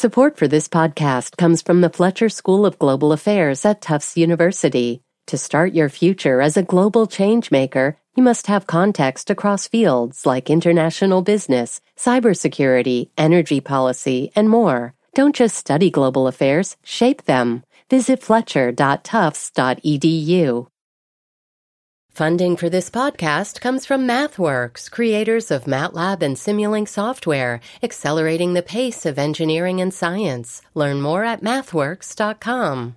Support for this podcast comes from the Fletcher School of Global Affairs at Tufts University. To start your future as a global changemaker, you must have context across fields like international business, cybersecurity, energy policy, and more. Don't just study global affairs, shape them. Visit fletcher.tufts.edu. Funding for this podcast comes from MathWorks, creators of MATLAB and Simulink software, accelerating the pace of engineering and science. Learn more at mathworks.com.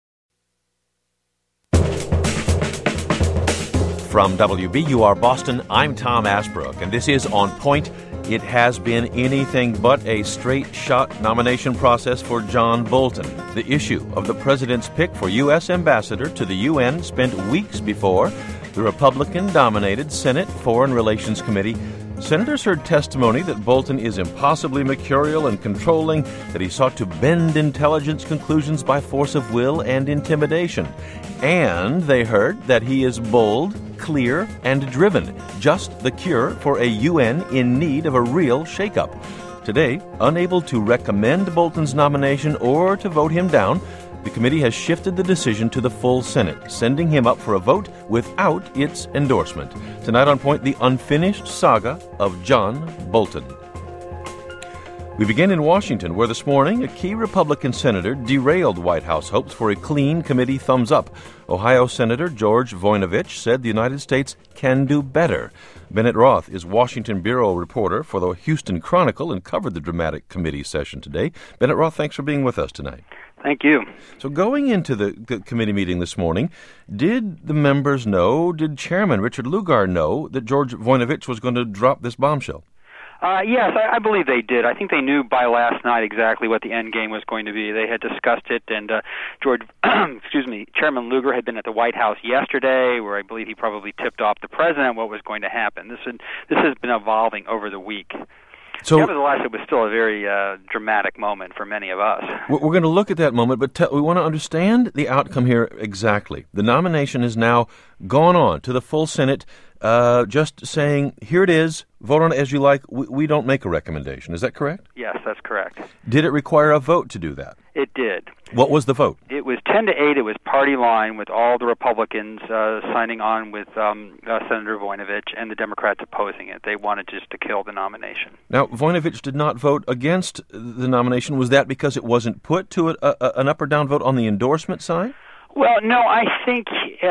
From WBUR Boston, I'm Tom Asbrook, and this is On Point. It has been anything but a straight-shot nomination process for John Bolton. The issue of the president's pick for U.S. ambassador to the UN spent weeks before the Republican-dominated Senate Foreign Relations Committee. Senators heard testimony that Bolton is impossibly mercurial and controlling, that he sought to bend intelligence conclusions by force of will and intimidation. And they heard that he is bold, clear, and driven, just the cure for a UN in need of a real shakeup. Today, unable to recommend Bolton's nomination or to vote him down, the committee has shifted the decision to the full Senate, sending him up for a vote without its endorsement. Tonight on Point, the unfinished saga of John Bolton. We begin in Washington, where this morning a key Republican senator derailed White House hopes for a clean committee thumbs-up. Ohio Senator George Voinovich said the United States can do better. Bennett Roth is Washington bureau reporter for the Houston Chronicle and covered the dramatic committee session today. Bennett Roth, thanks for being with us tonight. Thank you. So going into the committee meeting this morning, did the members know, did Chairman Richard Lugar know that George Voinovich was going to drop this bombshell? Yes, I believe they did. I think they knew by last night exactly what the end game was going to be. They had discussed it, and Chairman Lugar had been at the White House yesterday, where I believe he probably tipped off the president what was going to happen. This has been evolving over the week. So, nevertheless, it was still a very dramatic moment for many of us. We're going to look at that moment, but we want to understand the outcome here exactly. The nomination has now gone on to the full Senate, just saying, here it is, vote on it as you like. We don't make a recommendation. Is that correct? Yes, that's correct. Did it require a vote to do that? It did. What was the vote? It was 10-8. It was party line with all the Republicans signing on with Senator Voinovich and the Democrats opposing it. They wanted just to kill the nomination. Now, Voinovich did not vote against the nomination. Was that because it wasn't put to an up or down vote on the endorsement side? Well, no, I think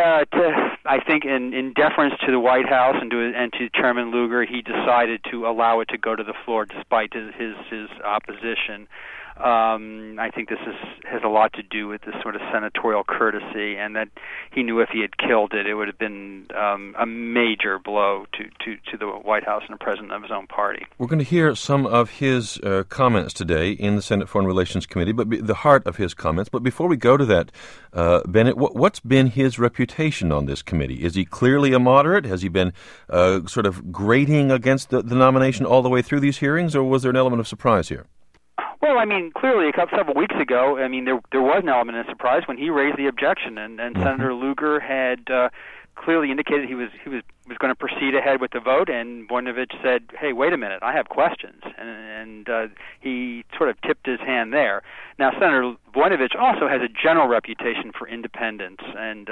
in deference to the White House and to Chairman Lugar, he decided to allow it to go to the floor despite his opposition. I think this has a lot to do with this sort of senatorial courtesy, and that he knew if he had killed it, it would have been a major blow to the White House and the president of his own party. We're going to hear some of his comments today in the Senate Foreign Relations Committee, but the heart of his comments. But before we go to that, Bennett, what's been his reputation on this committee? Is he clearly a moderate? Has he been sort of grating against the nomination all the way through these hearings, or was there an element of surprise here? Well, I mean, clearly, several weeks ago, I mean, there was an element of surprise when he raised the objection, and Senator Lugar had clearly indicated he was going to proceed ahead with the vote, and Voinovich said, "Hey, wait a minute, I have questions," and he sort of tipped his hand there. Now, Senator Voinovich also has a general reputation for independence, and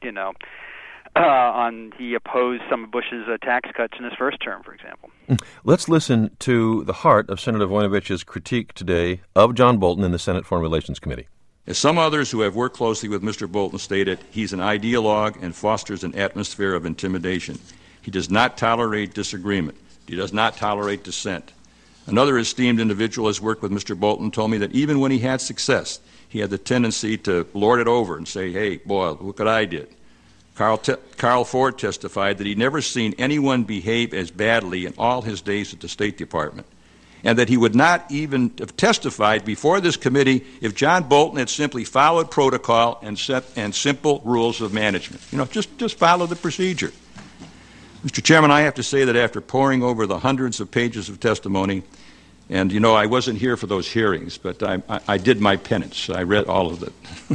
he opposed some of Bush's tax cuts in his first term, for example. Let's listen to the heart of Senator Voinovich's critique today of John Bolton in the Senate Foreign Relations Committee. As some others who have worked closely with Mr. Bolton stated, he's an ideologue and fosters an atmosphere of intimidation. He does not tolerate disagreement. He does not tolerate dissent. Another esteemed individual has worked with Mr. Bolton told me that even when he had success, he had the tendency to lord it over and say, "Hey, boy, look what I did." Carl Ford testified that he'd never seen anyone behave as badly in all his days at the State Department, and that he would not even have testified before this committee if John Bolton had simply followed protocol and simple rules of management. Just follow the procedure. Mr. Chairman, I have to say that after poring over the hundreds of pages of testimony, and I wasn't here for those hearings, but I did my penance. I read all of it.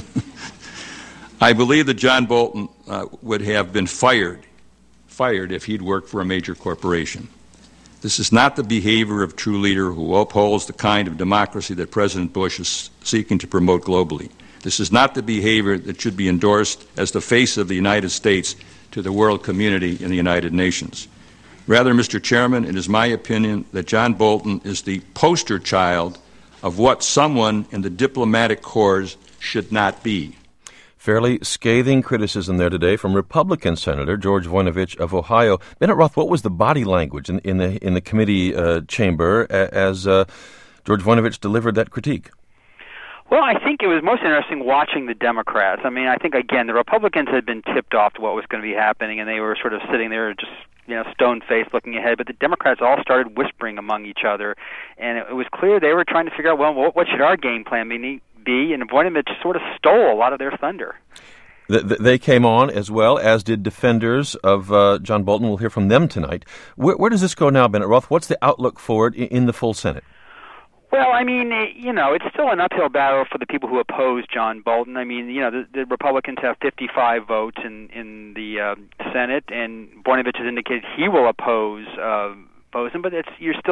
I believe that John Bolton would have been fired if he'd worked for a major corporation. This is not the behavior of a true leader who upholds the kind of democracy that President Bush is seeking to promote globally. This is not the behavior that should be endorsed as the face of the United States to the world community in the United Nations. Rather, Mr. Chairman, it is my opinion that John Bolton is the poster child of what someone in the diplomatic corps should not be. Fairly scathing criticism there today from Republican Senator George Voinovich of Ohio. Bennett Roth, what was the body language in the committee chamber as George Voinovich delivered that critique? Well, I think it was most interesting watching the Democrats. I mean, I think, again, the Republicans had been tipped off to what was going to be happening, and they were sort of sitting there just, stone-faced looking ahead. But the Democrats all started whispering among each other, and it was clear they were trying to figure out, well, what should our game plan be? And Voinovich sort of stole a lot of their thunder. They came on as well, as did defenders of John Bolton. We'll hear from them tonight. Where does this go now, Bennett Roth? What's the outlook for it in the full Senate? Well, I mean, it's still an uphill battle for the people who oppose John Bolton. I mean, the Republicans have 55 votes in the Senate, and Voinovich has indicated he will oppose him. But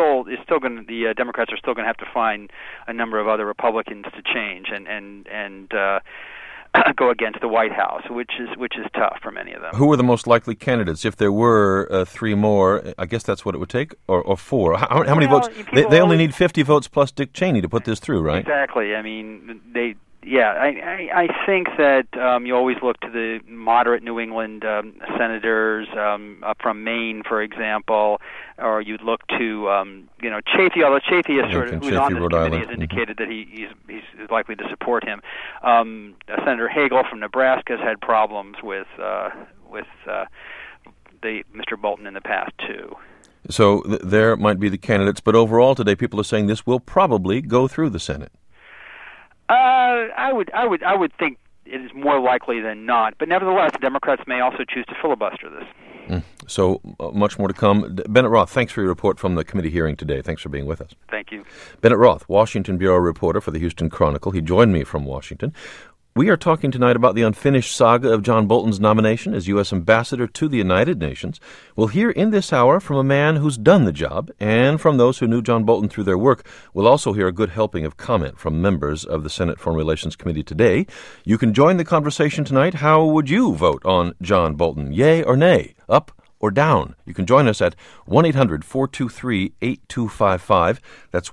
the Democrats are still going to have to find a number of other Republicans to change and go against the White House, which is tough for many of them. Who are the most likely candidates? If there were three more, I guess that's what it would take, or four. How many votes? They only need 50 votes plus Dick Cheney to put this through, right? Exactly. I mean, I think that you always look to the moderate New England senators from Maine, for example, or you'd look to Chafee, although Chafee is who's on this committee, has indicated that he's likely to support him. Senator Hagel from Nebraska has had problems with Mr. Bolton in the past too. So there might be the candidates, but overall today, people are saying this will probably go through the Senate. I would think it is more likely than not, but nevertheless, the Democrats may also choose to filibuster this. So much more to come. Bennett Roth, thanks for your report from the committee hearing today. Thanks for being with us. Thank you. Bennett Roth, Washington Bureau reporter for the Houston Chronicle. He joined me from Washington. We are talking tonight about the unfinished saga of John Bolton's nomination as U.S. Ambassador to the United Nations. We'll hear in this hour from a man who's done the job, and from those who knew John Bolton through their work. We'll also hear a good helping of comment from members of the Senate Foreign Relations Committee today. You can join the conversation tonight. How would you vote on John Bolton? Yay or nay? Up or down? You can join us at 1-800-423-8255. That's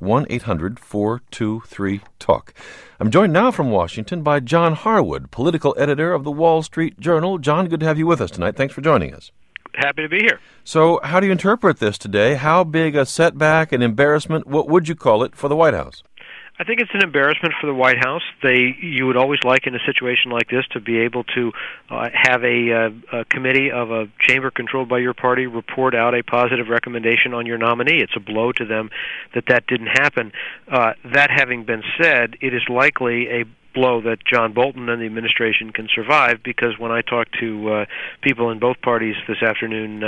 1-800-423-TALK. I'm joined now from Washington by John Harwood, political editor of the Wall Street Journal. John, good to have you with us tonight. Thanks for joining us. Happy to be here. So how do you interpret this today? How big a setback, an embarrassment, what would you call it for the White House? I think it's an embarrassment for the White House. You would always like in a situation like this to be able to have a committee of a chamber controlled by your party report out a positive recommendation on your nominee. It's a blow to them that didn't happen. That having been said, it is likely a blow that John Bolton and the administration can survive, because when I talked to people in both parties this afternoon,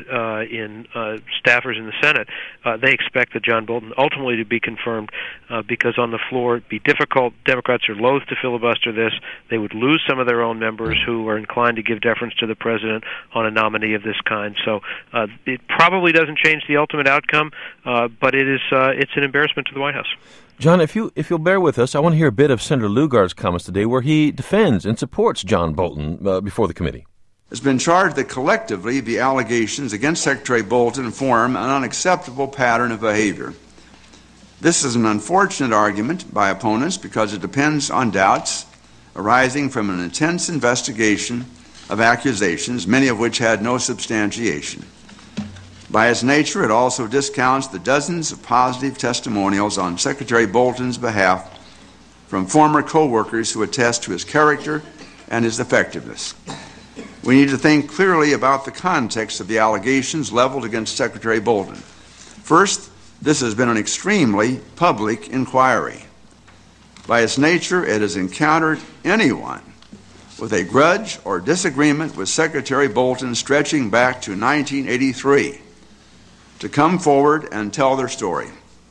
in staffers in the Senate, they expect that John Bolton ultimately to be confirmed, because on the floor it'd be difficult. Democrats are loath to filibuster this. They would lose some of their own members who are inclined to give deference to the president on a nominee of this kind. So it probably doesn't change the ultimate outcome, but it's an embarrassment to the White House. John, if you'll bear with us, I want to hear a bit of Senator Lugar's comments today where he defends and supports John Bolton before the committee. It's been charged that collectively the allegations against Secretary Bolton form an unacceptable pattern of behavior. This is an unfortunate argument by opponents because it depends on doubts arising from an intense investigation of accusations, many of which had no substantiation. By its nature, it also discounts the dozens of positive testimonials on Secretary Bolton's behalf from former co-workers who attest to his character and his effectiveness. We need to think clearly about the context of the allegations leveled against Secretary Bolton. First, this has been an extremely public inquiry. By its nature, it has encountered anyone with a grudge or disagreement with Secretary Bolton stretching back to 1983. To come forward and tell their story.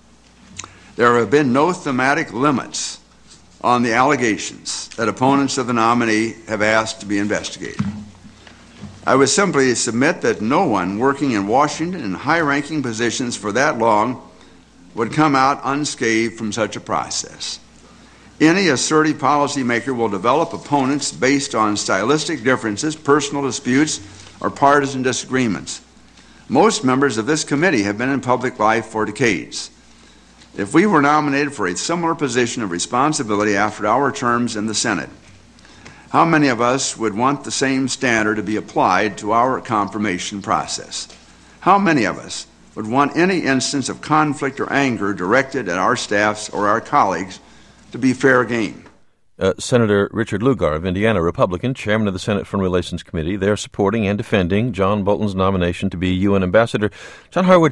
There have been no thematic limits on the allegations that opponents of the nominee have asked to be investigated. I would simply submit that no one working in Washington in high-ranking positions for that long would come out unscathed from such a process. Any assertive policymaker will develop opponents based on stylistic differences, personal disputes, or partisan disagreements. Most members of this committee have been in public life for decades. If we were nominated for a similar position of responsibility after our terms in the Senate, how many of us would want the same standard to be applied to our confirmation process? How many of us would want any instance of conflict or anger directed at our staffs or our colleagues to be fair game? Senator Richard Lugar of Indiana, Republican, chairman of the Senate Foreign Relations Committee. They're supporting and defending John Bolton's nomination to be UN ambassador. John Harwood,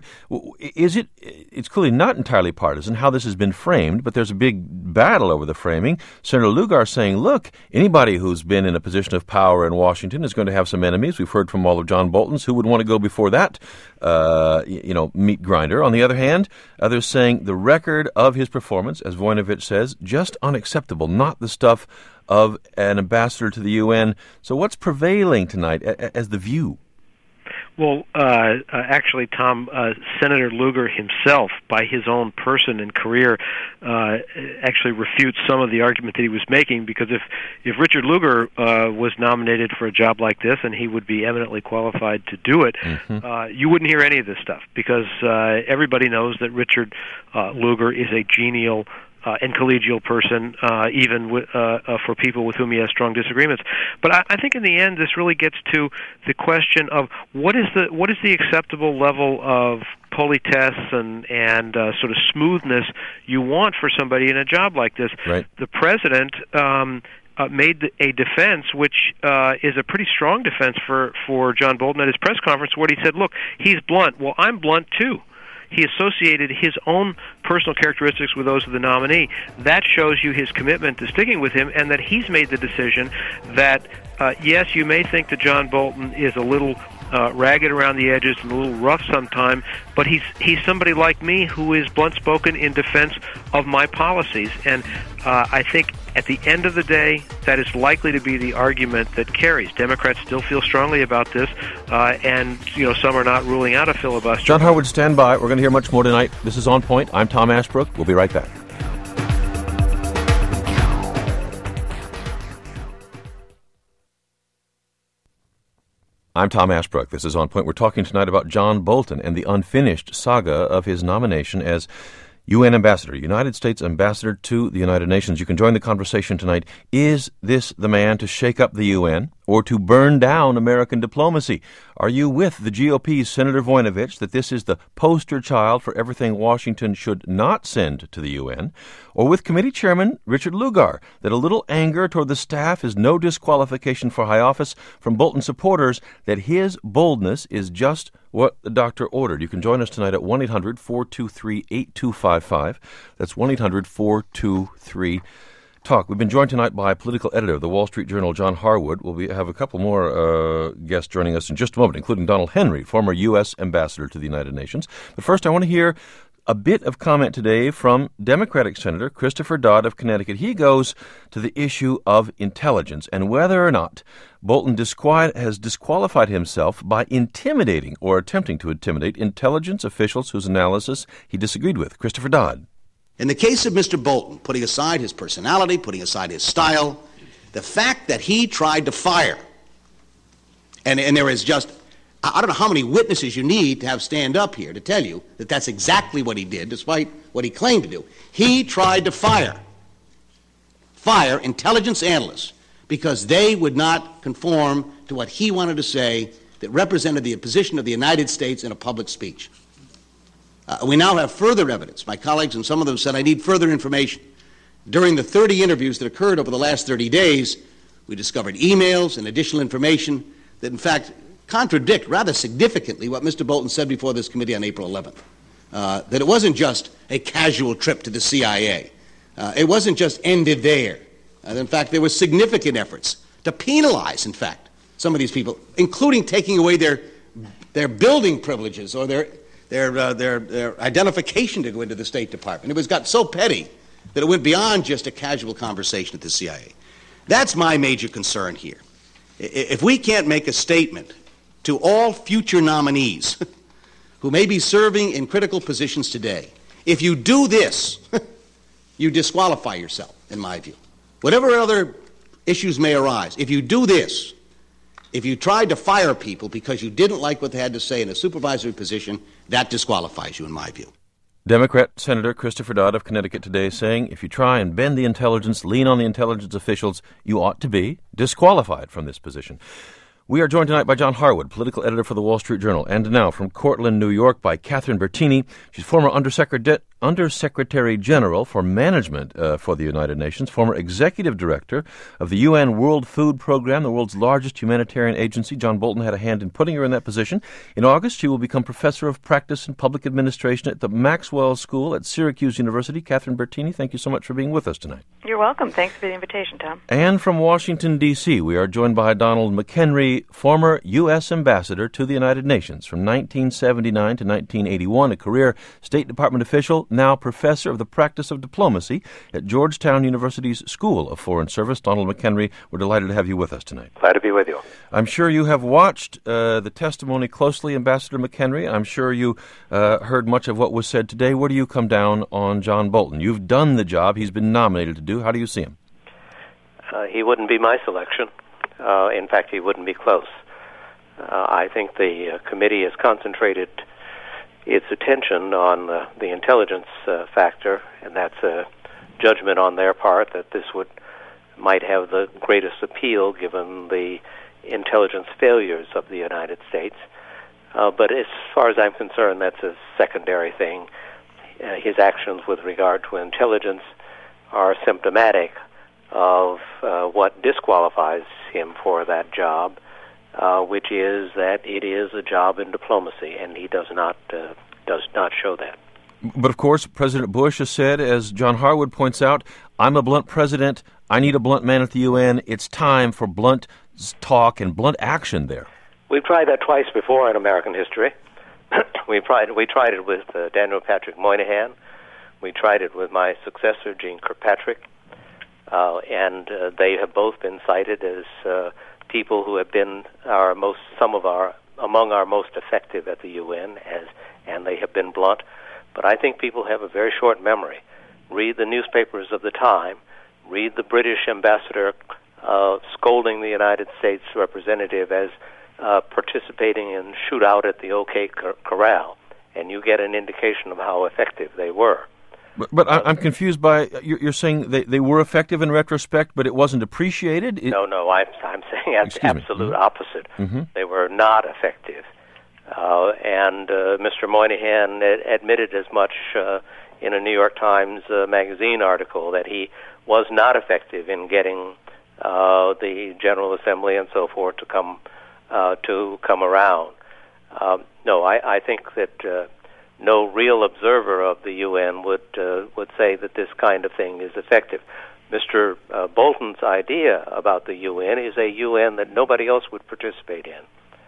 it's clearly not entirely partisan how this has been framed, but there's a big battle over the framing. Senator Lugar saying, look, anybody who's been in a position of power in Washington is going to have some enemies. We've heard from all of John Bolton's. Who would want to go before that, meat grinder? On the other hand, others saying the record of his performance, as Voinovich says, just unacceptable, not the stuff of an ambassador to the UN. So what's prevailing tonight as the view? Well, actually, Tom, Senator Lugar himself, by his own person and career, actually refutes some of the argument that he was making, because if Richard Lugar was nominated for a job like this, and he would be eminently qualified to do it, you wouldn't hear any of this stuff, because everybody knows that Richard Lugar is a genial and collegial person, even for people with whom he has strong disagreements. But I think in the end, this really gets to the question of what is the acceptable level of politesse and sort of smoothness you want for somebody in a job like this. Right. The president made a defense, which is a pretty strong defense for John Bolton at his press conference, where he said, "Look, he's blunt. Well, I'm blunt too." He associated his own personal characteristics with those of the nominee. That shows you his commitment to sticking with him, and that he's made the decision that, yes, you may think that John Bolton is a little ragged around the edges and a little rough sometime, but he's somebody like me who is blunt-spoken in defense of my policies. And I think at the end of the day, that is likely to be the argument that carries. Democrats still feel strongly about this, and some are not ruling out a filibuster. John Harwood, stand by. We're going to hear much more tonight. This is On Point. I'm Tom Ashbrook. We'll be right back. I'm Tom Ashbrook. This is On Point. We're talking tonight about John Bolton and the unfinished saga of his nomination as UN Ambassador, United States Ambassador to the United Nations. You can join the conversation tonight. Is this the man to shake up the UN or to burn down American diplomacy? Are you with the GOP's Senator Voinovich that this is the poster child for everything Washington should not send to the UN? Or with Committee Chairman Richard Lugar that a little anger toward the staff is no disqualification for high office, from Bolton supporters that his boldness is just what the doctor ordered? You can join us tonight at 1-800-423-8255. That's 1-800-423-TALK. We've been joined tonight by political editor of the Wall Street Journal, John Harwood. We'll have a couple more guests joining us in just a moment, including Donald Henry, former U.S. Ambassador to the United Nations. But first, I want to hear a bit of comment today from Democratic Senator Christopher Dodd of Connecticut. He goes to the issue of intelligence and whether or not Bolton has disqualified himself by intimidating or attempting to intimidate intelligence officials whose analysis he disagreed with. Christopher Dodd. In the case of Mr. Bolton, putting aside his personality, putting aside his style, the fact that he tried to fire, and there is just, I don't know how many witnesses you need to have stand up here to tell you that that's exactly what he did, despite what he claimed to do. He tried to fire intelligence analysts because they would not conform to what he wanted to say that represented the position of the United States in a public speech. We now have further evidence. My colleagues, and some of them said, I need further information. During the 30 interviews that occurred over the last 30 days, we discovered emails and additional information that, in fact, contradict rather significantly what Mr. Bolton said before this committee on April 11th, that it wasn't just a casual trip to the CIA. It wasn't just ended there. In fact, there were significant efforts to penalize, in fact, some of these people, including taking away their building privileges or their identification to go into the State Department. It was got so petty that it went beyond just a casual conversation at the CIA. That's my major concern here. If we can't make a statement to all future nominees who may be serving in critical positions today. If you do this, you disqualify yourself, in my view. Whatever other issues may arise, if you do this, if you tried to fire people because you didn't like what they had to say in a supervisory position, that disqualifies you, in my view. Democrat Senator Christopher Dodd of Connecticut today saying if you try and bend the intelligence, lean on the intelligence officials, you ought to be disqualified from this position. We are joined tonight by John Harwood, political editor for the Wall Street Journal, and now from Cortland, New York, by Catherine Bertini. She's former Undersecretary General for Management for the United Nations, former Executive Director of the UN World Food Program, the world's largest humanitarian agency. John Bolton had a hand in putting her in that position. In August, she will become Professor of Practice in Public Administration at the Maxwell School at Syracuse University. Catherine Bertini, thank you so much for being with us tonight. You're welcome. Thanks for the invitation, Tom. And from Washington, D.C., we are joined by Donald McHenry, former U.S. Ambassador to the United Nations from 1979 to 1981, a career State Department official, now Professor of the Practice of Diplomacy at Georgetown University's School of Foreign Service. Donald McHenry, we're delighted to have you with us tonight. Glad to be with you. I'm sure you have watched the testimony closely, Ambassador McHenry. I'm sure you heard much of what was said today. Where do you come down on John Bolton? You've done the job he's been nominated to do. How do you see him? He wouldn't be my selection. In fact, he wouldn't be close. I think the committee has concentrated its attention on the intelligence factor, and that's a judgment on their part that this might have the greatest appeal given the intelligence failures of the United States. But as far as I'm concerned, that's a secondary thing. His actions with regard to intelligence are symptomatic of what disqualifies him for that job, which is that it is a job in diplomacy, and he does not show that. But of course, President Bush has said, as John Harwood points out, I'm a blunt president. I need a blunt man at the UN. It's time for blunt talk and blunt action there. We've tried that twice before in American history. We tried it with Daniel Patrick Moynihan. We tried it with my successor, Jeane Kirkpatrick. And they have both been cited as people who have been among our most effective at the UN, and they have been blunt. But I think people have a very short memory. Read the newspapers of the time. Read the British ambassador scolding the United States representative as participating in shootout at the OK Corral, and you get an indication of how effective they were. But I'm confused by, you're saying they were effective in retrospect, but it wasn't appreciated? No, I'm saying the absolute opposite. Mm-hmm. They were not effective. And Mr. Moynihan admitted as much in a New York Times magazine article that he was not effective in getting the General Assembly and so forth to come around. No, I think that no real observer of the UN would say that this kind of thing is effective. Mr. Bolton's idea about the UN is a UN that nobody else would participate in.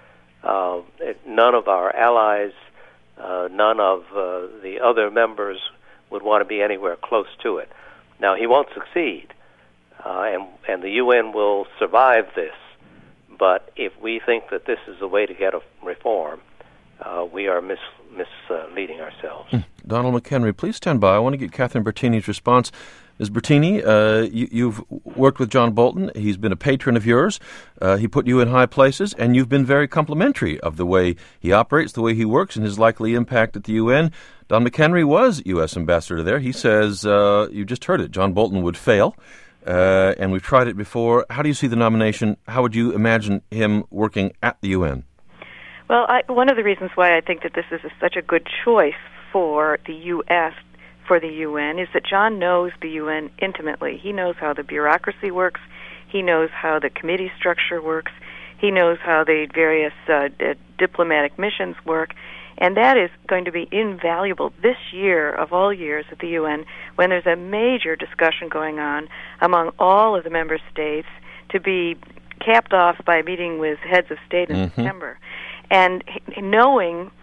None of our allies, none of the other members would want to be anywhere close to it. Now, he won't succeed, and the UN will survive this. But if we think that this is a way to get a reform, we are misleading ourselves. Donald McHenry, please stand by. I want to get Catherine Bertini's response. Ms. Bertini, you've worked with John Bolton. He's been a patron of yours. He put you in high places, and you've been very complimentary of the way he operates, the way he works, and his likely impact at the UN. Don McHenry was U.S. ambassador there. He says, you just heard it, John Bolton would fail. And we've tried it before. How do you see the nomination? How would you imagine him working at the UN? Well, one of the reasons why I think that this is such a good choice for the U.S., for the UN, is that John knows the UN intimately. He knows how the bureaucracy works. He knows how the committee structure works. He knows how the various diplomatic missions work. And that is going to be invaluable this year of all years at the UN, when there's a major discussion going on among all of the member states, to be capped off by a meeting with heads of state in September. And knowing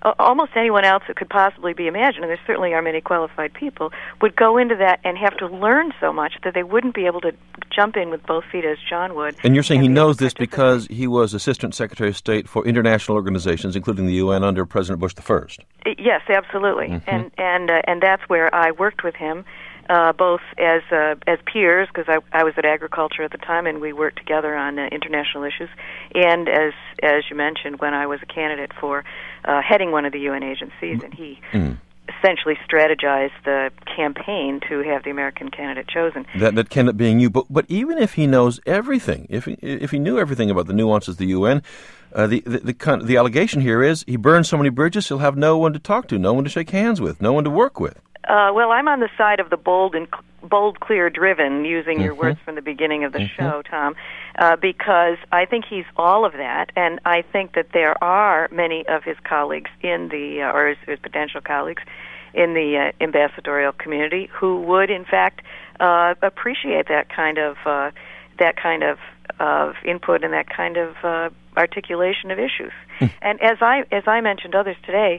almost anyone else that could possibly be imagined, and there certainly are many qualified people, would go into that and have to learn so much that they wouldn't be able to jump in with both feet as John would. And you're saying he knows this because he was Assistant Secretary of State for international organizations, including the UN, under President Bush I? Yes, absolutely. Mm-hmm. And that's where I worked with him, both as peers, because I was at Agriculture at the time, and we worked together on international issues, and as you mentioned, when I was a candidate for heading one of the UN agencies, and he essentially strategized the campaign to have the American candidate chosen. That candidate being you, but even if he knows everything, if he knew everything about the nuances of the UN, the allegation here is he burned so many bridges he'll have no one to talk to, no one to shake hands with, no one to work with. Well, I'm on the side of the bold, clear, driven, using your words from the beginning of the show, Tom, because I think he's all of that, and I think that there are many of his colleagues or his potential colleagues in the ambassadorial community who would, in fact, appreciate that kind of input and that kind of articulation of issues. And as I mentioned others today,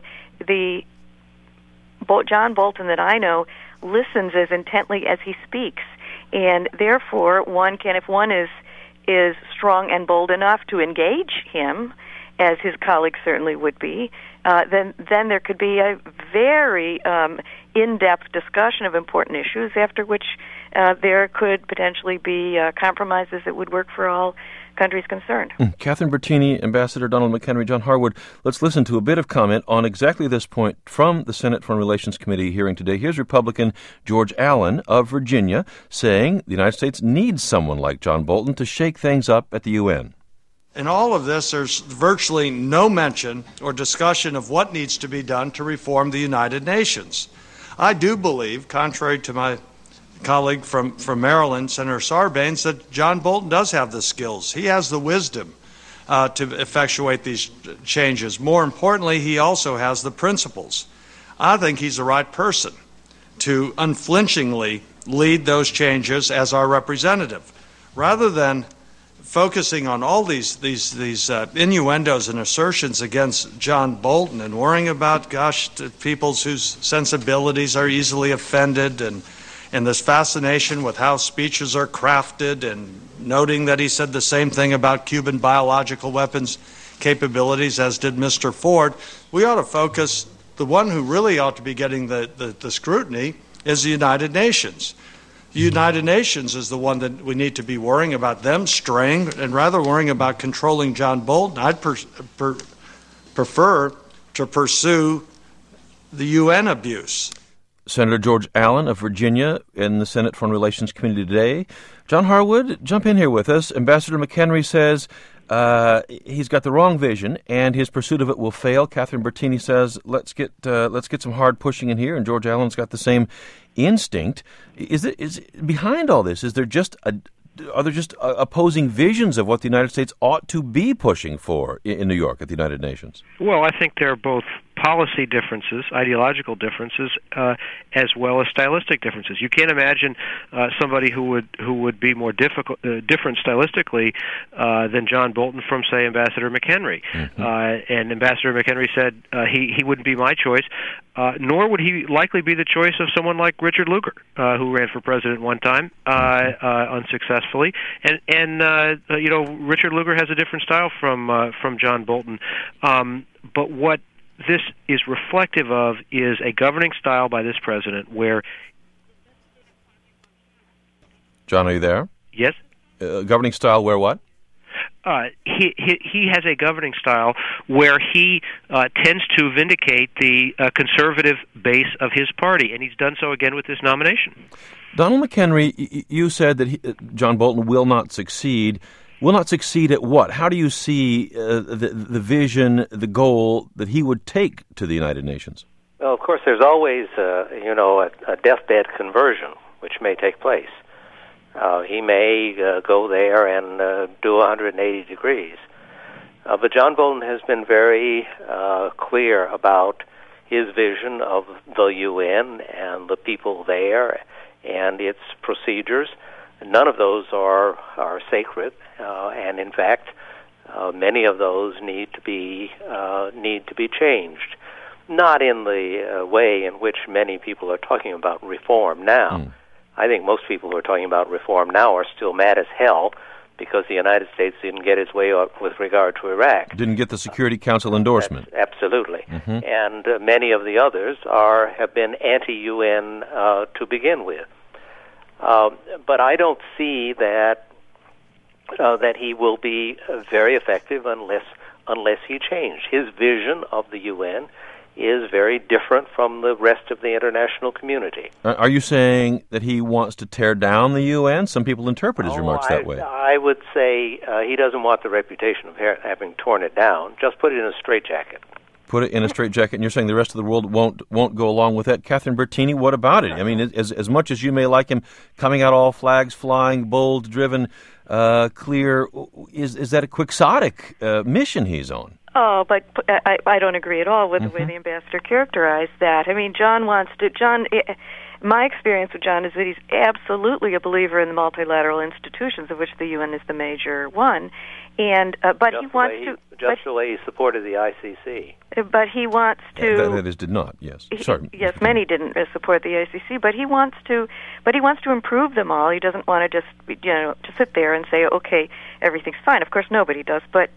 John Bolton that I know listens as intently as he speaks, and therefore if one is strong and bold enough to engage him, as his colleagues certainly would be, then there could be a very in-depth discussion of important issues, after which there could potentially be compromises that would work for all countries concerned. Catherine Bertini, Ambassador Donald McHenry, John Harwood, let's listen to a bit of comment on exactly this point from the Senate Foreign Relations Committee hearing today. Here's Republican George Allen of Virginia saying the United States needs someone like John Bolton to shake things up at the UN. In all of this, there's virtually no mention or discussion of what needs to be done to reform the United Nations. I do believe, contrary to my colleague from Maryland, Senator Sarbanes, that John Bolton does have the skills. He has the wisdom to effectuate these changes. More importantly, he also has the principles. I think he's the right person to unflinchingly lead those changes as our representative. Rather than focusing on all these innuendos and assertions against John Bolton and worrying about, people whose sensibilities are easily offended and this fascination with how speeches are crafted and noting that he said the same thing about Cuban biological weapons capabilities as did Mr. Ford, we ought to focus, the one who really ought to be getting the scrutiny is the United Nations. The United Nations is the one that we need to be worrying about them straying and rather worrying about controlling John Bolton. I'd prefer to pursue the UN abuse. Senator George Allen of Virginia in the Senate Foreign Relations Committee today. John Harwood, jump in here with us. Ambassador McHenry says he's got the wrong vision and his pursuit of it will fail. Catherine Bertini says let's get some hard pushing in here, and George Allen's got the same instinct. Is behind all this? Are there just opposing visions of what the United States ought to be pushing for in New York at the United Nations? Well, I think there are both policy differences, ideological differences, as well as stylistic differences. You can't imagine somebody who would be more different stylistically than John Bolton from, say, Ambassador McHenry. And Ambassador McHenry said he wouldn't be my choice, nor would he likely be the choice of someone like Richard Lugar, who ran for president one time unsuccessfully. And Richard Lugar has a different style from John Bolton. But what this is reflective of is a governing style by this president where... John, are you there? Yes. Governing style where what? He has a governing style where he tends to vindicate the conservative base of his party, and he's done so again with this nomination. Donald McHenry, you said that John Bolton will not succeed. Will not succeed at what? How do you see the vision, the goal that he would take to the United Nations? Well, of course, there's always a deathbed conversion, which may take place. He may go there and do 180 degrees. But John Bolton has been very clear about his vision of the UN and the people there and its procedures. None of those are sacred, and in fact, many of those need to be changed. not in the way in which many people are talking about reform now. I think most people who are talking about reform now are still mad as hell because the United States didn't get its way up with regard to Iraq. Didn't get the Security Council endorsement. Absolutely. And many of the others have been anti-UN to begin with. But I don't see that he will be very effective unless he changed. His vision of the UN is very different from the rest of the international community. Are you saying that he wants to tear down the UN? Some people interpret his remarks that way. I would say he doesn't want the reputation of having torn it down. Just put it in a straitjacket. Put it in a straitjacket, and you're saying the rest of the world won't go along with that. Catherine Bertini, what about it? I mean, as much as you may like him coming out all flags flying, bold, driven, clear, is that a quixotic mission he's on? Oh, but I don't agree at all with the way the ambassador characterized that. I mean, my experience with John is that he's absolutely a believer in the multilateral institutions, of which the UN is the major one. And but he wants to just the way he supported the ICC. But he wants to. That is, did not. Yes, sorry. Yes, many didn't support the ICC, but he wants to. But he wants to improve them all. He doesn't want to just to sit there and say, okay, everything's fine. Of course, nobody does. But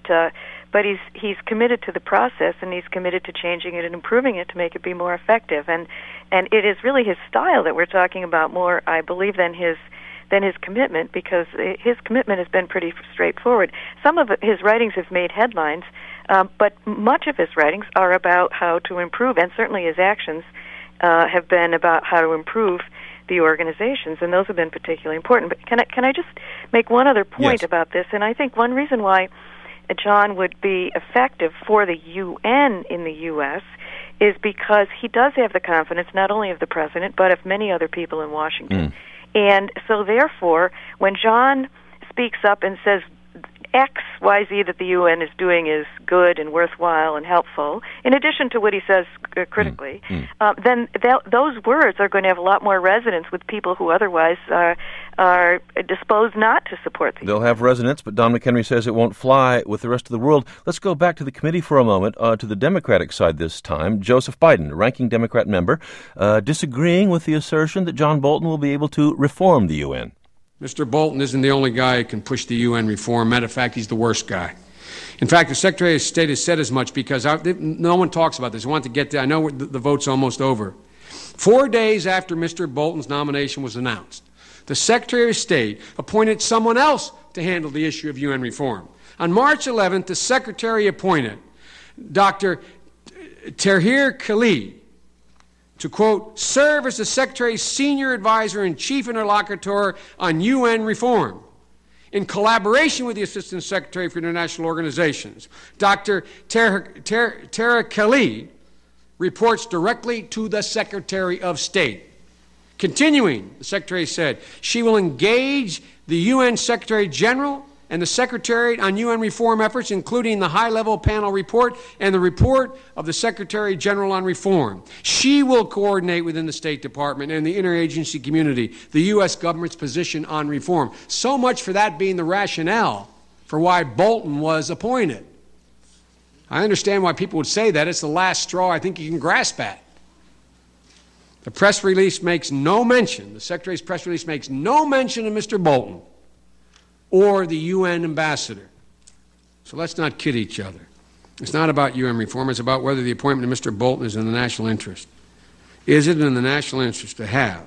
he's committed to the process, and he's committed to changing it and improving it to make it be more effective. And it is really his style that we're talking about more, I believe, than his commitment, because his commitment has been pretty straightforward. Some of his writings have made headlines, but much of his writings are about how to improve, and certainly his actions have been about how to improve the organizations, and those have been particularly important. But can I just make one other point about this? And I think one reason why John would be effective for the UN in the U.S. is because he does have the confidence not only of the president, but of many other people in Washington. And so, therefore, when John speaks up and says X, Y, Z that the UN is doing is good and worthwhile and helpful, in addition to what he says critically, then those words are going to have a lot more resonance with people who otherwise are disposed not to support the UN. They'll have resonance, but Don McHenry says it won't fly with the rest of the world. Let's go back to the committee for a moment, to the Democratic side this time. Joseph Biden, ranking Democrat member, disagreeing with the assertion that John Bolton will be able to reform the UN. Mr. Bolton isn't the only guy who can push the UN reform. Matter of fact, he's the worst guy. In fact, the Secretary of State has said as much, because no one talks about this. I want to get to, I know the vote's almost over. 4 days after Mr. Bolton's nomination was announced, the Secretary of State appointed someone else to handle the issue of UN reform. On March 11th, the Secretary appointed Dr. Tahir Khalid to, quote, serve as the Secretary's senior advisor and chief interlocutor on UN reform, in collaboration with the Assistant Secretary for International Organizations. Dr. Tara Khalid reports directly to the Secretary of State. Continuing, the Secretary said, she will engage the UN Secretary General and the Secretariat on UN reform efforts, including the high-level panel report and the report of the Secretary General on reform. She will coordinate within the State Department and the interagency community the U.S. government's position on reform. So much for that being the rationale for why Bolton was appointed. I understand why people would say that. It's the last straw I think you can grasp at. The press release makes no mention, the Secretary's press release makes no mention of Mr. Bolton or the UN ambassador. So let's not kid each other. It's not about UN reform. It's about whether the appointment of Mr. Bolton is in the national interest. Is it in the national interest to have,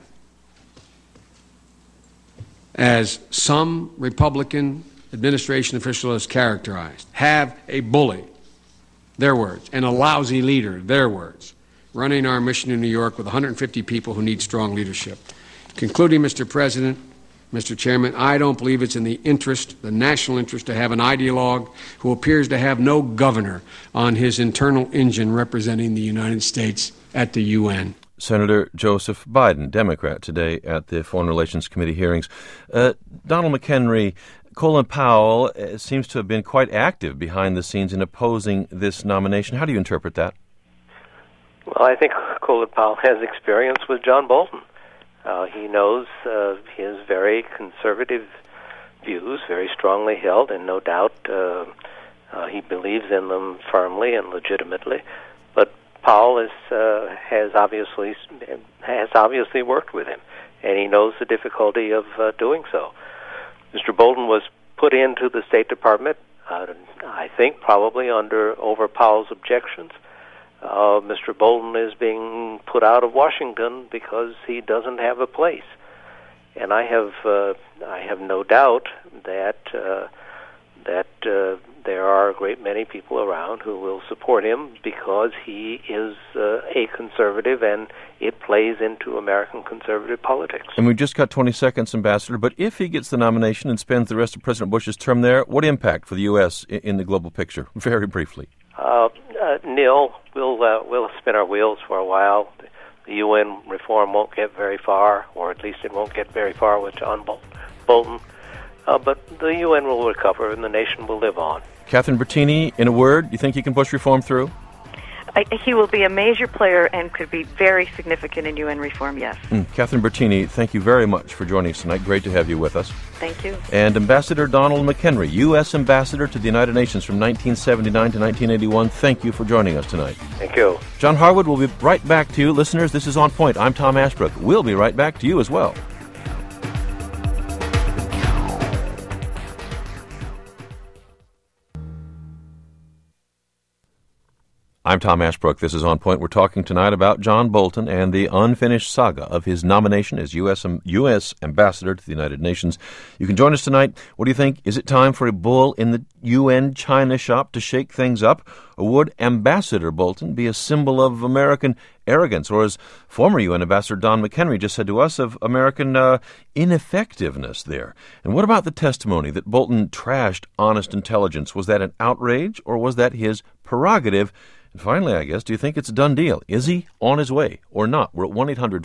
as some Republican administration official has characterized, have a bully, their words, and a lousy leader, their words, running our mission in New York with 150 people who need strong leadership? Concluding, Mr. President, Mr. Chairman, I don't believe it's in the interest, the national interest, to have an ideologue who appears to have no governor on his internal engine representing the United States at the UN. Senator Joseph Biden, Democrat, today at the Foreign Relations Committee hearings. Donald McHenry, Colin Powell seems to have been quite active behind the scenes in opposing this nomination. How do you interpret that? Well, I think Colin Powell has experience with John Bolton. He knows his very conservative views, very strongly held, and no doubt he believes in them firmly and legitimately. But Powell has obviously worked with him, and he knows the difficulty of doing so. Mr. Bolton was put into the State Department, I think, probably over Powell's objections. Mr. Bolton is being put out of Washington because he doesn't have a place, and I have no doubt that there are a great many people around who will support him because he is a conservative, and it plays into American conservative politics. And we've just got 20 seconds, Ambassador, but if he gets the nomination and spends the rest of President Bush's term there, what impact for the U.S. in the global picture? Very briefly. Nil. We'll spin our wheels for a while. The UN reform won't get very far, or at least it won't get very far with John Bolton. But the UN will recover, and the nation will live on. Catherine Bertini, in a word, you think he can push reform through? He will be a major player and could be very significant in UN reform, yes. Catherine Bertini, thank you very much for joining us tonight. Great to have you with us. Thank you. And Ambassador Donald McHenry, U.S. Ambassador to the United Nations from 1979 to 1981, thank you for joining us tonight. Thank you. John Harwood will be right back to you. Listeners, this is On Point. I'm Tom Ashbrook. We'll be right back to you as well. I'm Tom Ashbrook. This is On Point. We're talking tonight about John Bolton and the unfinished saga of his nomination as U.S. Ambassador to the United Nations. You can join us tonight. What do you think? Is it time for a bull in the UN China shop to shake things up? Or would Ambassador Bolton be a symbol of American arrogance, or as former UN Ambassador Don McHenry just said to us, of American ineffectiveness there? And what about the testimony that Bolton trashed honest intelligence? Was that an outrage, or was that his prerogative? And finally, I guess, do you think it's a done deal? Is he on his way or not? We're at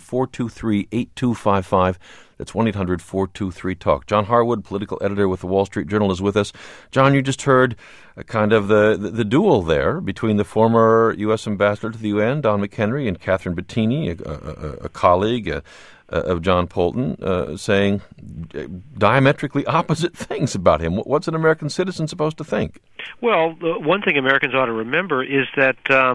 1-800-423-8255. That's 1-800-423-TALK. John Harwood, political editor with the Wall Street Journal, is with us. John, you just heard kind of the duel there between the former U.S. Ambassador to the UN, Don McHenry, and Catherine Bertini, a colleague of John Bolton, saying diametrically opposite things about him. What's an American citizen supposed to think? Well, one thing Americans ought to remember is that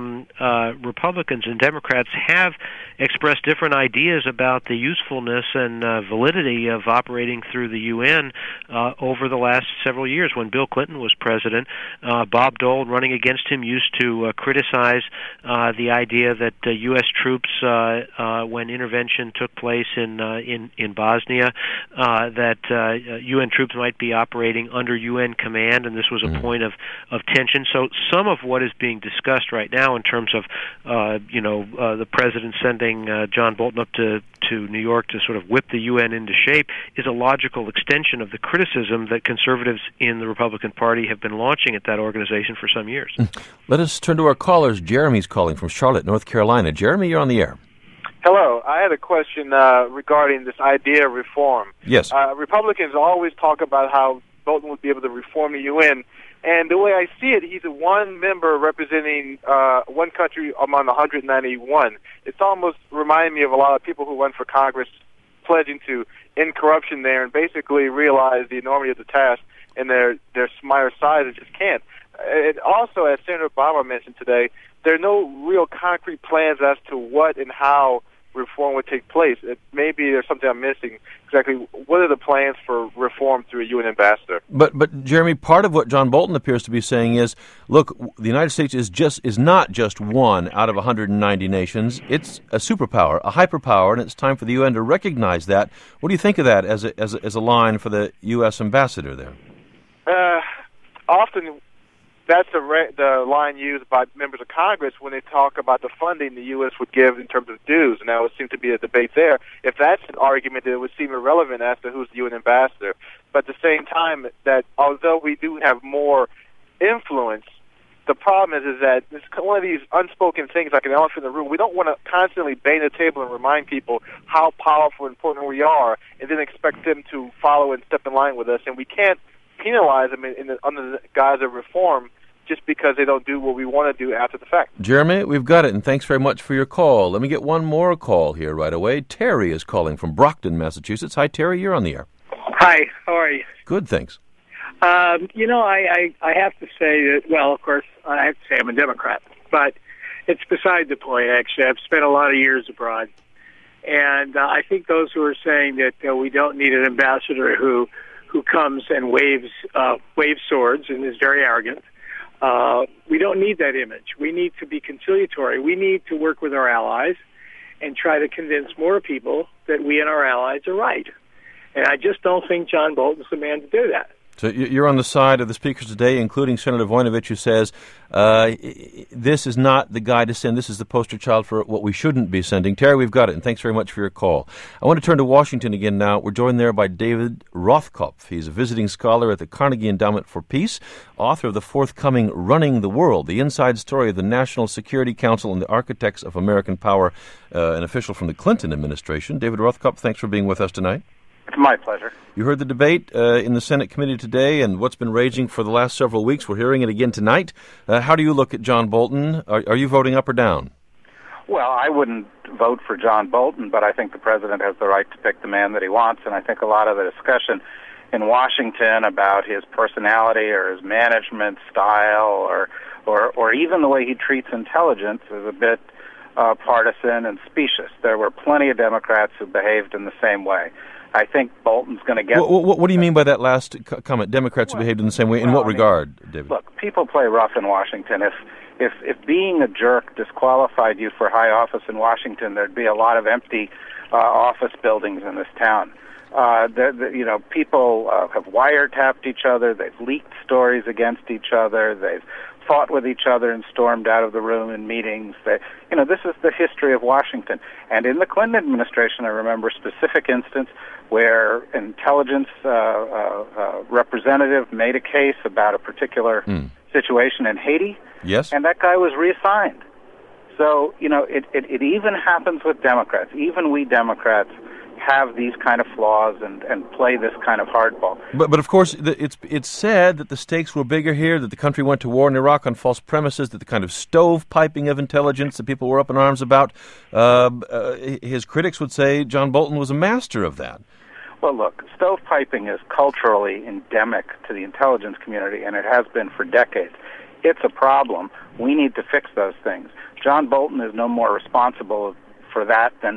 Republicans and Democrats have expressed different ideas about the usefulness and validity of operating through the UN over the last several years. When Bill Clinton was president, Bob Dole, running against him, used to criticize the idea that U.S. troops, when intervention took place in Bosnia, that UN troops might be operating under UN command, and this was a point of tension. So some of what is being discussed right now in terms of the president sending John Bolton up to New York to sort of whip the UN into shape is a logical extension of the criticism that conservatives in the Republican Party have been launching at that organization for some years. Let us turn to our callers. Jeremy's calling from Charlotte, North Carolina. Jeremy, you're on the air. Hello. I had a question regarding this idea of reform. Yes. Republicans always talk about how Bolton would be able to reform the UN, and the way I see it, he's one member representing one country among 191. It's almost reminding me of a lot of people who run for Congress pledging to end corruption there and basically realize the enormity of the task and their smaller size and just can't. And also, as Senator Obama mentioned today, there are no real concrete plans as to what and how reform would take place. Maybe there's something I'm missing. Exactly, what are the plans for reform through a UN ambassador? But Jeremy, part of what John Bolton appears to be saying is, look, the United States is not just one out of 190 nations. It's a superpower, a hyperpower, and it's time for the UN to recognize that. What do you think of that as a line for the U.S. ambassador there? Often that's the line used by members of Congress when they talk about the funding the U.S. would give in terms of dues, and there would seem to be a debate there. If that's an argument, it would seem irrelevant as to who's the UN ambassador. But at the same time, that although we do have more influence, the problem is that it's one of these unspoken things like an elephant in the room. We don't want to constantly bang the table and remind people how powerful and important we are and then expect them to follow and step in line with us, and we can't penalize them under the guise of reform just because they don't do what we want to do after the fact. Jeremy, we've got it, and thanks very much for your call. Let me get one more call here right away. Terry is calling from Brockton, Massachusetts. Hi, Terry, you're on the air. Hi, how are you? Good, thanks. I have to say that, well, of course, I have to say I'm a Democrat, but it's beside the point, actually. I've spent a lot of years abroad. And I think those who are saying that we don't need an ambassador who comes and waves swords and is very arrogant, we don't need that image. We need to be conciliatory. We need to work with our allies and try to convince more people that we and our allies are right. And I just don't think John Bolton's the man to do that. So you're on the side of the speakers today, including Senator Voinovich, who says this is not the guy to send. This is the poster child for what we shouldn't be sending. Terry, we've got it, and thanks very much for your call. I want to turn to Washington again now. We're joined there by David Rothkopf. He's a visiting scholar at the Carnegie Endowment for Peace, author of the forthcoming Running the World, the inside story of the National Security Council and the architects of American power, an official from the Clinton administration. David Rothkopf, thanks for being with us tonight. It's my pleasure. You heard the debate in the Senate committee today and what's been raging for the last several weeks. We're hearing it again tonight. How do you look at John Bolton? Are you voting up or down? Well, I wouldn't vote for John Bolton, but I think the president has the right to pick the man that he wants, and I think a lot of the discussion in Washington about his personality or his management style or even the way he treats intelligence is a bit partisan and specious. There were plenty of Democrats who behaved in the same way. I think Bolton's going to get... What do you mean by that last comment? Democrats behaved in the same way? In what regard, David? Look, people play rough in Washington. If being a jerk disqualified you for high office in Washington, there'd be a lot of empty office buildings in this town. People have wiretapped each other. They've leaked stories against each other. They've fought with each other and stormed out of the room in meetings. This is the history of Washington. And in the Clinton administration, I remember a specific instance where an intelligence representative made a case about a particular situation in Haiti. Yes. And that guy was reassigned. So, it even happens with Democrats. Even we Democrats have these kind of flaws and play this kind of hardball. But of course, it's said that the stakes were bigger here, that the country went to war in Iraq on false premises, that the kind of stovepiping of intelligence that people were up in arms about, his critics would say John Bolton was a master of that. Well, look, stovepiping is culturally endemic to the intelligence community, and it has been for decades. It's a problem. We need to fix those things. John Bolton is no more responsible for that than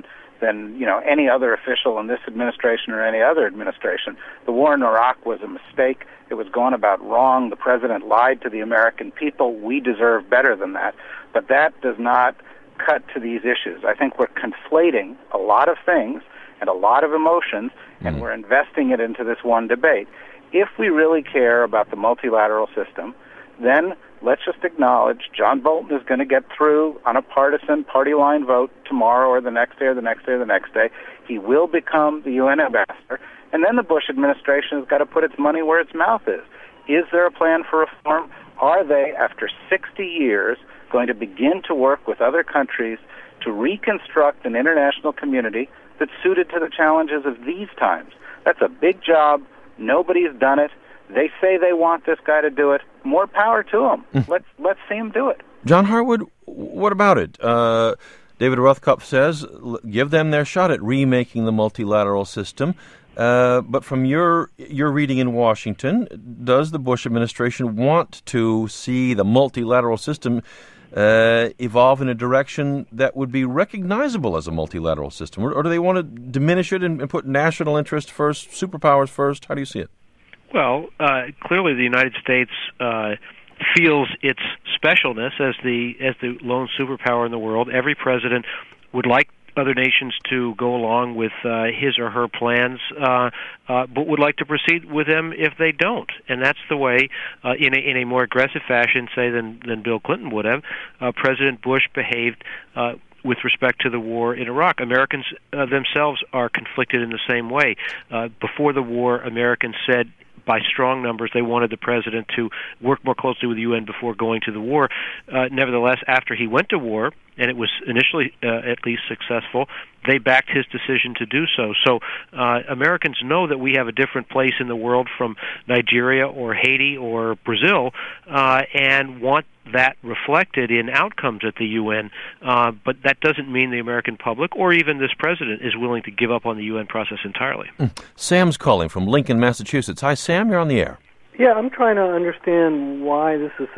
any other official in this administration or any other administration. The war in Iraq was a mistake. It was gone about wrong. The president lied to the American people. We deserve better than that. But that does not cut to these issues. I think we're conflating a lot of things and a lot of emotions, and we're investing it into this one debate. If we really care about the multilateral system, then let's just acknowledge John Bolton is going to get through on a partisan party line vote tomorrow or the next day or the next day or the next day. He will become the UN ambassador. And then the Bush administration has got to put its money where its mouth is. Is there a plan for reform? Are they, after 60 years, going to begin to work with other countries to reconstruct an international community that's suited to the challenges of these times? That's a big job. Nobody's done it. They say they want this guy to do it. More power to him. Let's see him do it. John Harwood, what about it? David Rothkopf says, give them their shot at remaking the multilateral system. But from your reading in Washington, does the Bush administration want to see the multilateral system evolve in a direction that would be recognizable as a multilateral system? Or do they want to diminish it and put national interest first, superpowers first? How do you see it? Well, clearly the United States feels its specialness as the lone superpower in the world. Every president would like other nations to go along with his or her plans, but would like to proceed with them if they don't. And that's the way, in a more aggressive fashion, say, than Bill Clinton would have, President Bush behaved with respect to the war in Iraq. Americans themselves are conflicted in the same way. Before the war, Americans said by strong numbers they wanted the president to work more closely with the UN before going to the war. Nevertheless, after he went to war, and it was initially at least successful, they backed his decision to do so. So Americans know that we have a different place in the world from Nigeria or Haiti or Brazil, and want that reflected in outcomes at the UN. But that doesn't mean the American public or even this president is willing to give up on the UN process entirely. Sam's calling from Lincoln, Massachusetts. Hi, Sam. You're on the air. Yeah, I'm trying to understand why this is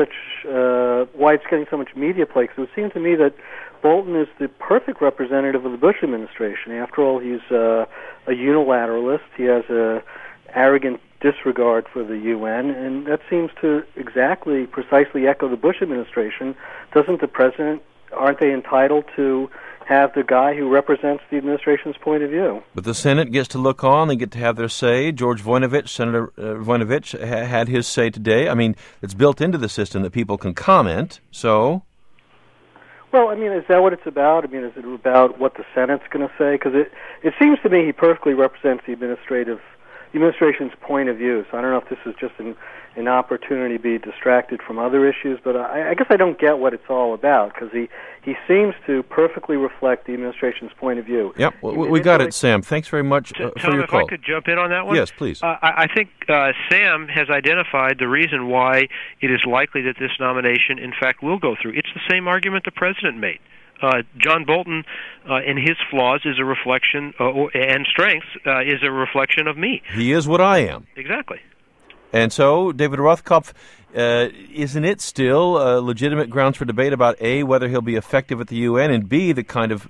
why it's getting so much media play. Because it would seem to me that Bolton is the perfect representative of the Bush administration. After all, he's a unilateralist. He has a arrogant disregard for the UN, and that seems to precisely echo the Bush administration. Doesn't the president, aren't they entitled to have the guy who represents the administration's point of view? But the Senate gets to look on, they get to have their say. George Voinovich, Senator Voinovich, had his say today. I mean, it's built into the system that people can comment, so... Well, I mean, is that what it's about? I mean, is it about what the Senate's going to say? Because it seems to me he perfectly represents the administration's point of view. So I don't know if this is just an opportunity to be distracted from other issues, but I guess I don't get what it's all about, because he seems to perfectly reflect the administration's point of view. Yep, we got it, Sam. Thanks very much for Tom, your call. if I could jump in on that one? Yes, please. I think Sam has identified the reason why it is likely that this nomination, in fact, will go through. It's the same argument the president made. John Bolton, in his flaws, is a reflection, and strengths, is a reflection of me. He is what I am. Exactly. And so, David Rothkopf, isn't it still legitimate grounds for debate about, A, whether he'll be effective at the UN, and B, the kind of,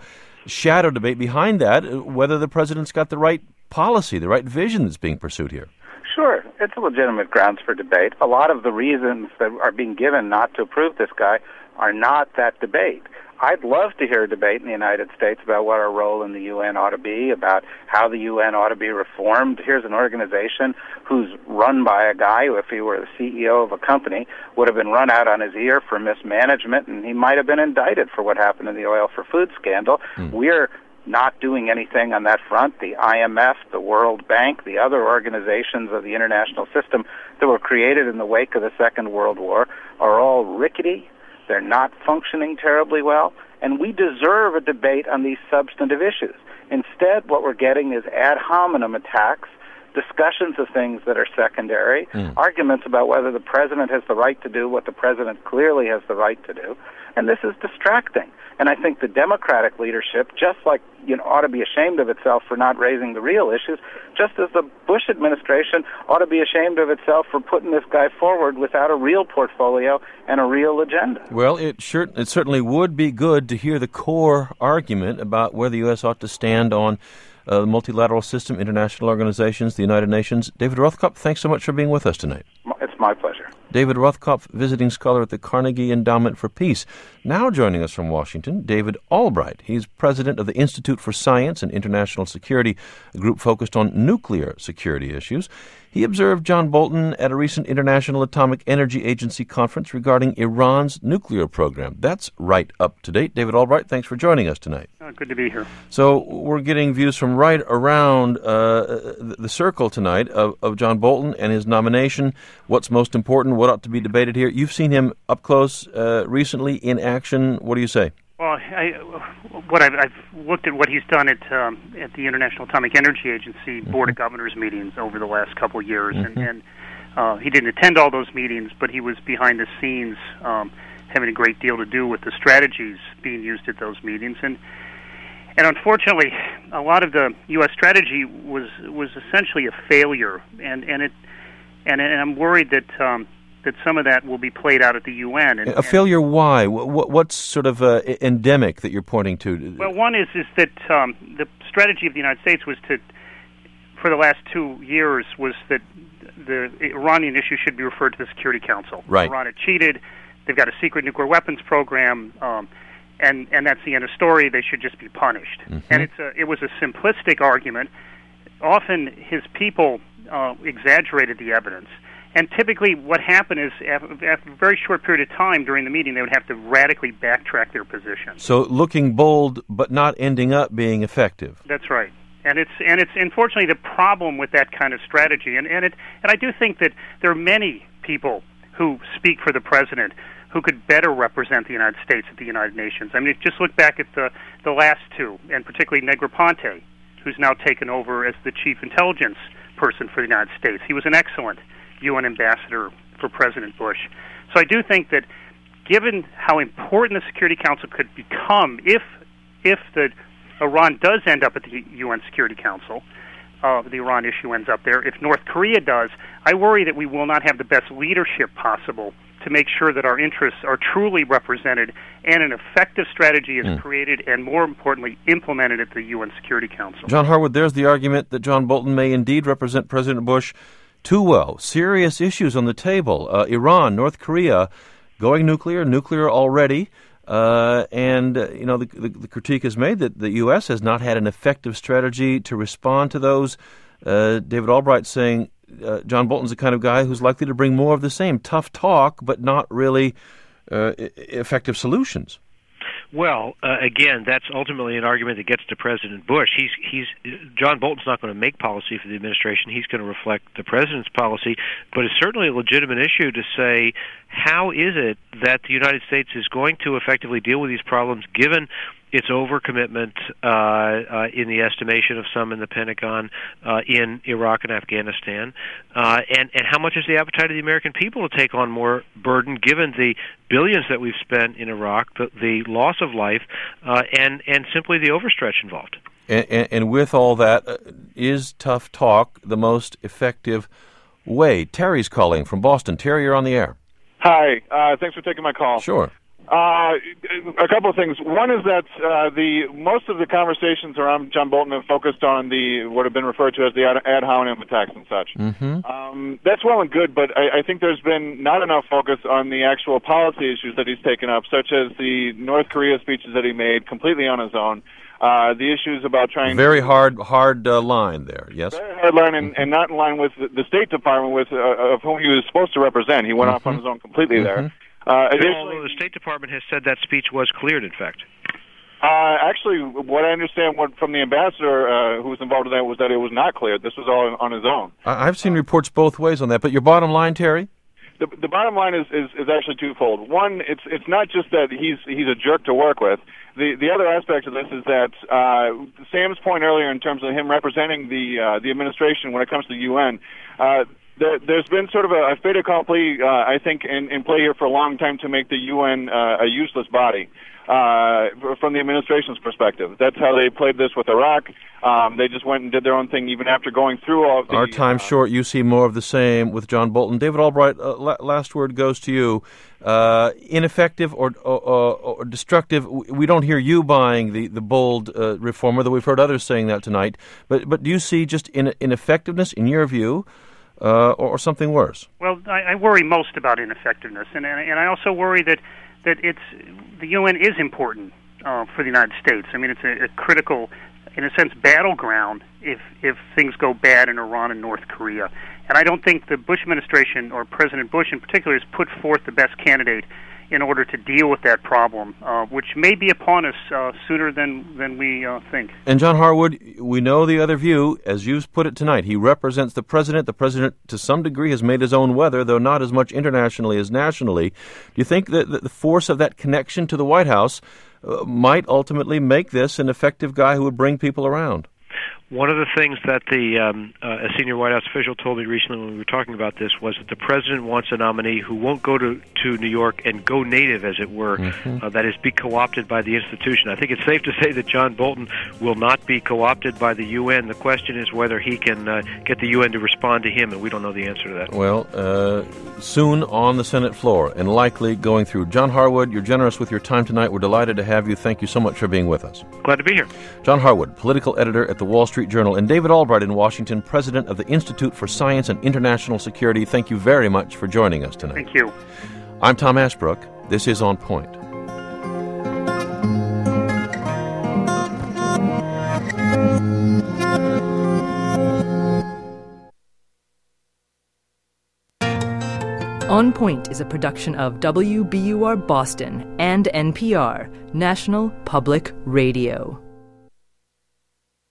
shadow debate behind that, whether the president's got the right policy, the right vision that's being pursued here? Sure, it's a legitimate grounds for debate. A lot of the reasons that are being given not to approve this guy are not that debate. I'd love to hear a debate in the United States about what our role in the UN ought to be, about how the UN ought to be reformed. Here's an organization who's run by a guy who, if he were the CEO of a company, would have been run out on his ear for mismanagement, and he might have been indicted for what happened in the oil for food scandal. We're not doing anything on that front. The IMF, the World Bank, the other organizations of the international system that were created in the wake of the Second World War are all rickety. They're not functioning terribly well, and we deserve a debate on these substantive issues. Instead, what we're getting is ad hominem attacks, discussions of things that are secondary, arguments about whether the president has the right to do what the president clearly has the right to do, and this is distracting. And I think the Democratic leadership, just like ought to be ashamed of itself for not raising the real issues, just as the Bush administration ought to be ashamed of itself for putting this guy forward without a real portfolio and a real agenda. Well, it certainly would be good to hear the core argument about where the U.S. ought to stand on the multilateral system, international organizations, the United Nations. David Rothkopf, thanks so much for being with us tonight. It's my pleasure. David Rothkopf, visiting scholar at the Carnegie Endowment for Peace. Now joining us from Washington, David Albright. He's president of the Institute for Science and International Security, a group focused on nuclear security issues. He observed John Bolton at a recent International Atomic Energy Agency conference regarding Iran's nuclear program. That's right up to date. David Albright, thanks for joining us tonight. Good to be here. So we're getting views from right around the circle tonight of John Bolton and his nomination. What's most important? What ought to be debated here? You've seen him up close recently in action. What do you say? Well, I've looked at what he's done at the International Atomic Energy Agency Board of Governors meetings over the last couple of years, and he didn't attend all those meetings, but he was behind the scenes, having a great deal to do with the strategies being used at those meetings, and unfortunately, a lot of the U.S. strategy was essentially a failure, and I'm worried that some of that will be played out at the UN. A failure? Why? What's sort of endemic that you're pointing to? Well, one is that the strategy of the United States was for the last 2 years, was that the Iranian issue should be referred to the Security Council. Right. Iran had cheated. They've got a secret nuclear weapons program, and that's the end of story. They should just be punished. And it was a simplistic argument. Often his people exaggerated the evidence. And typically what happened is, after a very short period of time during the meeting, they would have to radically backtrack their position. So looking bold, but not ending up being effective. That's right. And it's unfortunately the problem with that kind of strategy. And I do think that there are many people who speak for the president who could better represent the United States at the United Nations. I mean, just look back at the last two, and particularly Negroponte, who's now taken over as the chief intelligence person for the United States. He was an excellent UN ambassador for President Bush. So I do think that given how important the Security Council could become if Iran does end up at the UN Security Council, the Iran issue ends up there. If North Korea does, I worry that we will not have the best leadership possible to make sure that our interests are truly represented and an effective strategy is created and, more importantly, implemented at the UN Security Council. John Harwood, there's the argument that John Bolton may indeed represent President Bush too well. Serious issues on the table. Iran, North Korea, going nuclear already. The critique is made that the U.S. has not had an effective strategy to respond to those. David Albright saying John Bolton's the kind of guy who's likely to bring more of the same, tough talk, but not really effective solutions. Well, again, that's ultimately an argument that gets to President Bush. John Bolton's not going to make policy for the administration. He's going to reflect the president's policy, but it's certainly a legitimate issue to say, how is it that the United States is going to effectively deal with these problems given its overcommitment in the estimation of some in the Pentagon in Iraq and Afghanistan, and how much is the appetite of the American people to take on more burden given the billions that we've spent in Iraq, the loss of life, and simply the overstretch involved. And with all that, is tough talk the most effective way? Terry's calling from Boston. Terry, you're on the air. Hi. Thanks for taking my call. Sure. A couple of things. One is that most of the conversations around John Bolton have focused on what have been referred to as the ad hominem attacks and such. Mm-hmm. That's well and good, but I think there's been not enough focus on the actual policy issues that he's taken up, such as the North Korea speeches that he made completely on his own. The issues about trying very hard line there, yes? Very hard line and not in line with the State Department of whom he was supposed to represent. He went off on his own completely there. Although the State Department has said that speech was cleared, in fact. Actually, what I understand from the ambassador who was involved in that was that it was not cleared. This was all on his own. I've seen reports both ways on that, but your bottom line, Terry? The bottom line is actually twofold. One, it's not just that he's a jerk to work with. The other aspect of this is that Sam's point earlier in terms of him representing the administration when it comes to the UN, there's been sort of a fait accompli, I think, in play here for a long time to make the UN a useless body from the administration's perspective. That's how they played this with Iraq. They just went and did their own thing even after going through all of the... Our time's short. You see more of the same with John Bolton. David Albright, last word goes to you. Ineffective or destructive, we don't hear you buying the bold reformer, though we've heard others saying that tonight. But do you see just ineffectiveness, in your view, or something worse? Well, I worry most about ineffectiveness, and I also worry that the UN is important for the United States. I mean, it's a critical, in a sense, battleground if things go bad in Iran and North Korea. And I don't think the Bush administration, or President Bush in particular, has put forth the best candidate in order to deal with that problem, which may be upon us sooner than we think. And John Harwood, we know the other view, as you've put it tonight. He represents the president. The president, to some degree, has made his own weather, though not as much internationally as nationally. Do you think that the force of that connection to the White House might ultimately make this an effective guy who would bring people around? One of the things that a senior White House official told me recently when we were talking about this was that the president wants a nominee who won't go to New York and go native, as it were, that is, be co-opted by the institution. I think it's safe to say that John Bolton will not be co-opted by the UN. The question is whether he can get the UN to respond to him, and we don't know the answer to that. Well, soon on the Senate floor, and likely going through. John Harwood, you're generous with your time tonight. We're delighted to have you. Thank you so much for being with us. Glad to be here. John Harwood, political editor at the Wall Street Journal, and David Albright in Washington, president of the Institute for Science and International Security. Thank you very much for joining us tonight. Thank you. I'm Tom Ashbrook. This is On Point. On Point is a production of WBUR Boston and NPR, National Public Radio.